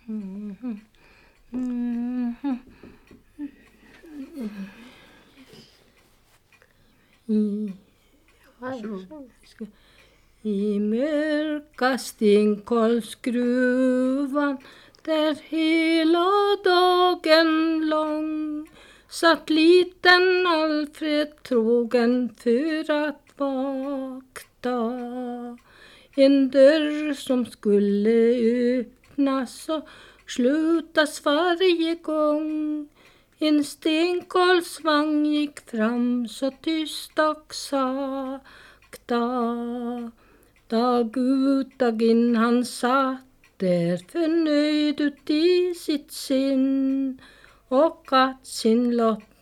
I mörka stenkolsgruvan där hela dagen lång satt liten Alfred trogen för att vakta. En dörr som skulle öppnas och slutas varje gång. En stenkolsvagn gick fram så tyst och sakta. Dag ut dag in han satt där förnöjd ut i sitt sinn. Och att sin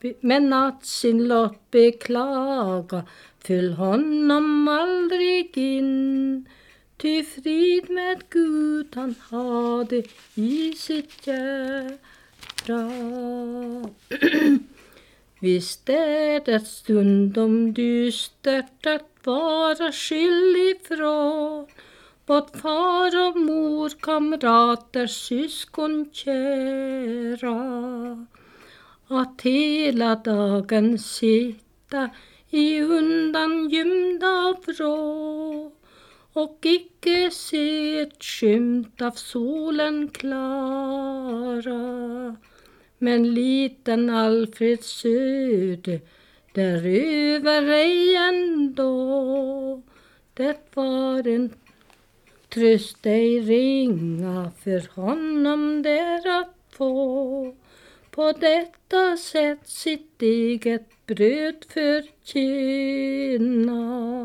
lott beklaga föll honom aldrig in. Ty frid med Gud han hade i sitt hjärta. Visst är det stundom dystert att vara skyldig ifrån både far och mor, kamrater, syskon kära. Att hela dagen sitta i undangömda vrå och icke se ett skymt av solen klara. Men liten Alfreds öde däröver ej ändå. Det var en tröst ej ringa för honom där att få. På detta sätt sitt eget bröd förtjäna.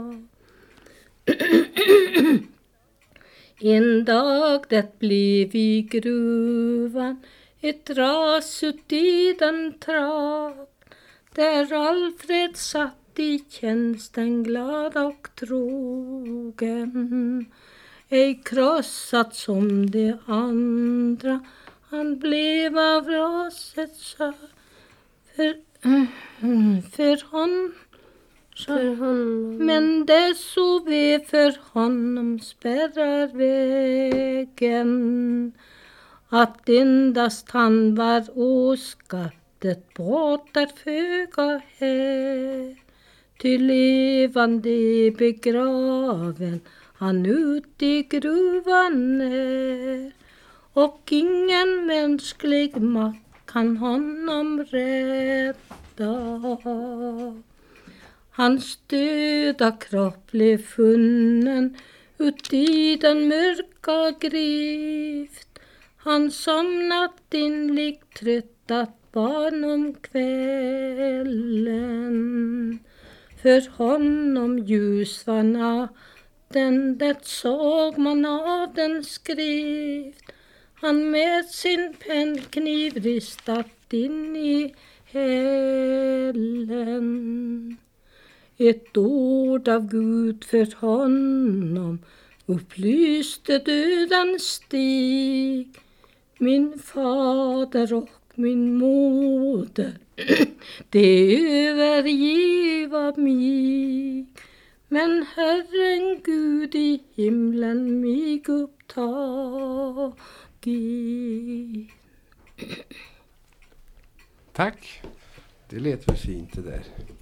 En dag det blev i gruvan ett ras ut i den trakt där Alfred satt i tjänsten glad och trogen. Ej krossat som de andra, han blev av raset så för honom. Men det så vi för honom spärrar vägen. Att endast han var oskattet båtar föga här. Ty levande begraven han ut i gruvan är. Och ingen mänsklig makt kan honom rädda. Hans döda kropp blev funnen ut i den mörka grift. Han somnat inligt tröttat barn om kvällen. För honom ljus var natten, det såg man av den skrift. Han med sin pennkniv ristat in i hällen. Ett ord av Gud för honom upplyste dödens stig. Min fader och min moder, det övergiva mig. Men Herren Gud i himlen mig upptagit. Tack. Det lät väl fint det där.